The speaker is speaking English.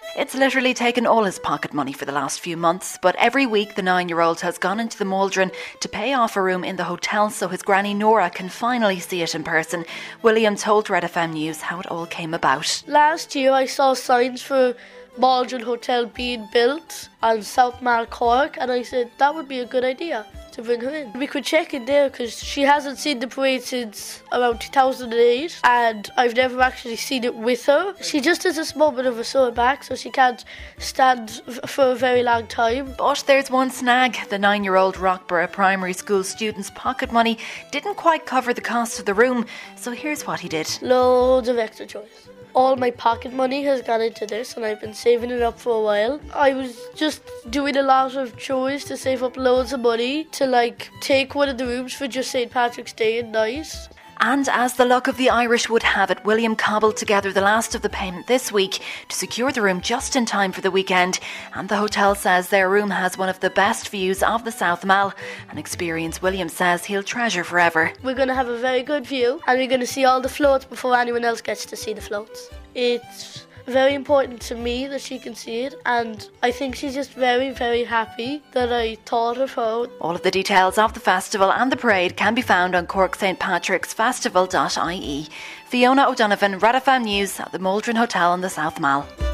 It's literally taken all his pocket money for the last few months, but every week the 9-year-old has gone into the Maldron to pay off a room in the hotel so his granny Nora can finally see it in person. William told Red FM News how it all came about. Last year I saw signs for Maldron Hotel being built on South Mall, Cork, and I said that would be a good idea to bring her in. We could check in there because she hasn't seen the parade since around 2008 and I've never actually seen it with her. She just has this moment of a sore back, so she can't stand for a very long time. But there's one snag. The 9-year-old Rockborough Primary School student's pocket money didn't quite cover the cost of the room, so here's what he did. Loads of extra choice. All my pocket money has gone into this and I've been saving it up for a while. I was just doing a lot of chores to save up loads of money to take one of the rooms for just St. Patrick's Day and night. And as the luck of the Irish would have it, William cobbled together the last of the payment this week to secure the room just in time for the weekend. And the hotel says their room has one of the best views of the South Mall, an experience William says he'll treasure forever. We're going to have a very good view and we're going to see all the floats before anyone else gets to see the floats. It's very important to me that she can see it, and I think she's just very, very happy that I thought of her. All of the details of the festival and the parade can be found on Cork St. Patrick's Festival.ie. Fiona O'Donovan, Red FM News at the Maldron Hotel in the South Mall.